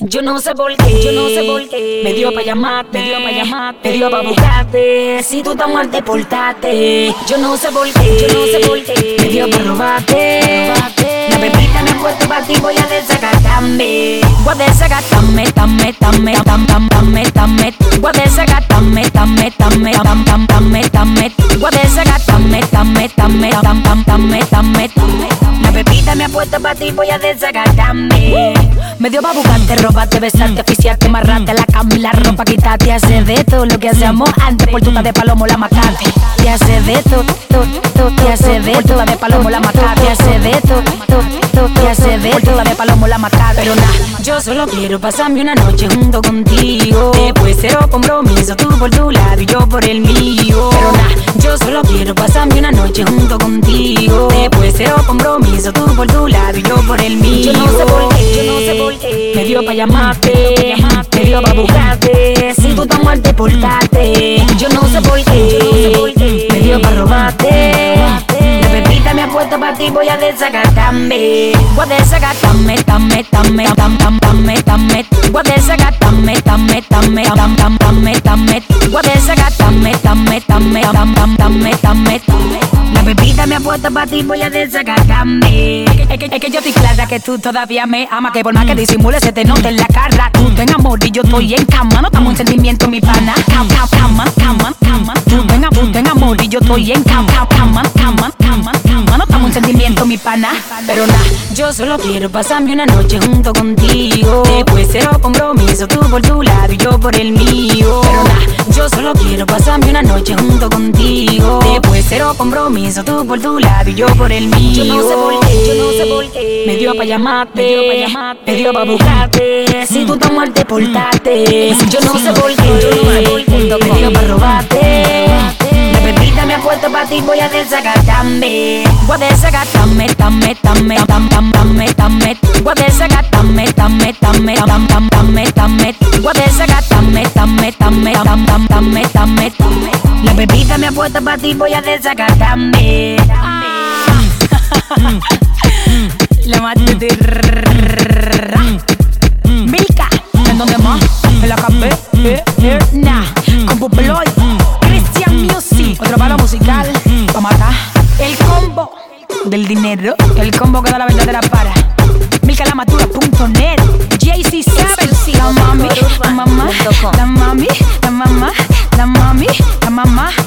Yo no sé por qué, me dio pa' llamarte, me dio pa' buscarte. Si tú tan mal te portaste, yo no sé por qué, me dio pa' robarte. La pepita me ha puesto pa' ti, voy a desacatarme. Voy a desacatarme, voy a desacatarme, voy a desacatarme, la pepita me ha puesto pa' ti, voy a desacatarme. Me dio pa' buscarte, robarte, besarte, oficiarte, amarrarte la cama y la ropa, quitarte. Hace de todo lo que hacíamos antes, por tuta de palomo la macate. Te hace de todo, te hace de todo, de palomo la macate. Te hace de todo, te hace de todo, de palomo la macate. Pero nah, yo solo quiero pasarme una noche junto contigo. Después cero compromiso, tú por tu lado y yo por el mío. Pero nah, yo solo quiero pasarme una noche junto contigo. Después cero compromiso, tú por tu lado y yo por el mío. Yo no sé por qué, me dio pa' llamarte, me dio pa' buscarte. Si tú tan mal te portaste, yo no sé por qué, me dio pa' robarte. La pepita me ha puesto pa' ti, voy a desacatarme. Voy a desacatarme, voy a desacatarme, voy a desacatarme, la pepita me ha puesto pa' ti, voy a desacatarme. Es que yo estoy clara que tú todavía me amas, que por más que disimules se te nota en la cara. Tú en amor y yo estoy en cama, no estamos en sentimiento, mi pana. Cama. Tú en amor y yo estoy en cama. No estamos en sentimiento, mi pana. Pero nah, yo solo quiero pasarme una noche junto contigo. Después cero compromiso, tú por tu lado y yo por el mío. Pero nah, yo solo quiero pasarme una noche junto contigo. Después cero compromiso, tú por tu lado y yo por el mío. Yo no sé por qué, me dio pa' llamarte, me dio pa' buscarte. Si tú tan mal te portaste, yo no sé por qué, me dio pa' robarte. La pepita me ha puesto pa' ti, voy a desacatarme. Voy a desacatarme, voy a desacatarme, voy a desacatarme, la pepita me ha puesto pa' ti, voy a desacatarme. La mate Milka, ¿en dónde más? En la KB, nah, con Pupeloy, Christian Music, otro palo musical, pa' matar. El combo del dinero, el combo que da la verdadera para. MilkaLamadura.net, JC Savage, la mami, la mamá, la mami, la mamá, la mami, la mamá.